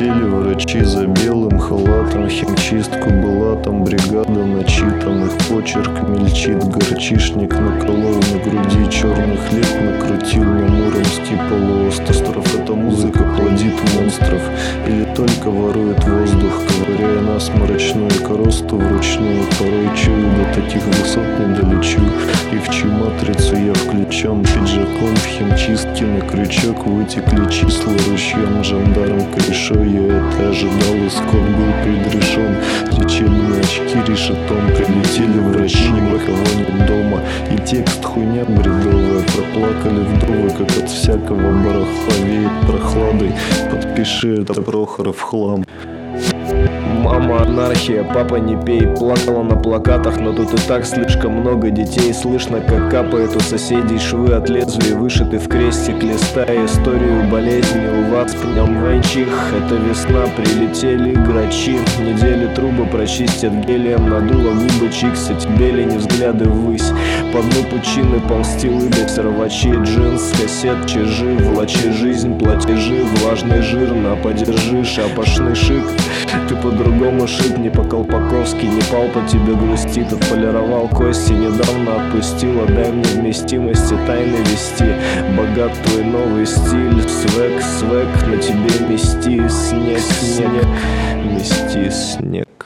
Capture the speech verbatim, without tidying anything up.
прилетели врачи за белым халатом. Химчистку была там бригада начитанных. Почерк мельчит, горчишник наколол на груди. Черный хлеб накрутил на Муромский полуостров. Эта музыка плодит монстров или только ворует воздух, ковыряя насморочную коросту вручную. Порой чую, до таких высот не долечу. И в чью матрицу я включен пиджаком в химчистке на крючок вытекли числа ручьем. Жандарм корешой, я это ожидал, исход был предрешен. Лечебные очки решетом, прилетели врачи, никого нет дома. И текст хуйня бредовая, проплакали вдовы, как от всякого барахла. Веет прохладой, подпиши это Прохоров хлам. Мама анархия, папа не пей. Плакала на плакатах, но тут и так слишком много детей. Слышно, как капает у соседей швы от лезвий, вышиты в крестик, листая историю болезни. У вас пневмончих, это весна, прилетели грачи. Недели трубы прочистят гелием, надуло губы чикс, эти белени взгляды ввысь. По дну пучины ползти лыбясь рвачи, джинс, кассет, чижи, влачи жизнь, платежи, влажный жир, на подержи, шапошный шик. Ты по-другому шит, не по-колпаковски, не пал по тебе грустит. Отполировал кости, недавно отпустила. Дай мне вместимости тайны вести. Богат твой новый стиль, свек, свек, на тебе мести снег, снег, мести снег.